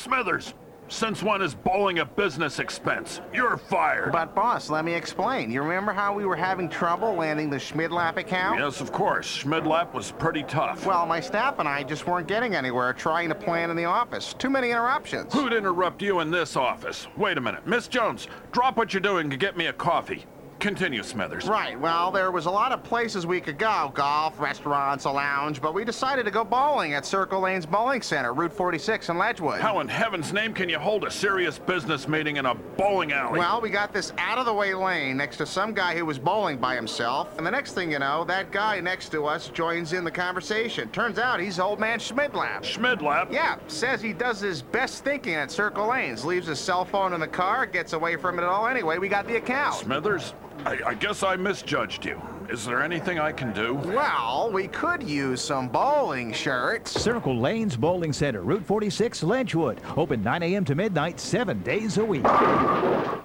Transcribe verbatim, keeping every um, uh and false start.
Smithers, since when is bowling a business expense? You're fired. But, boss, let me explain. You remember how we were having trouble landing the Schmidlap account? Yes, of course. Schmidlap was pretty tough. Well, my staff and I just weren't getting anywhere trying to plan in the office. Too many interruptions. Who'd interrupt you in this office? Wait a minute. Miss Jones, drop what you're doing and get me a coffee. Continue, Smithers. Right, well, there was a lot of places we could go. Golf, restaurants, a lounge, but we decided to go bowling at Circle Lanes Bowling Center, Route forty-six in Ledgewood. How in heaven's name can you hold a serious business meeting in a bowling alley? Well, we got this out-of-the-way lane next to some guy who was bowling by himself, and the next thing you know, that guy next to us joins in the conversation. Turns out he's old man Schmidlap. Schmidlap? Yeah, says he does his best thinking at Circle Lanes, leaves his cell phone in the car, gets away from it all anyway. We got the account. Smithers? I, I guess I misjudged you. Is there anything I can do? Well, we could use some bowling shirts. Circle Lanes Bowling Center, Route forty-six, Ledgewood. Open nine a m to midnight, seven days a week.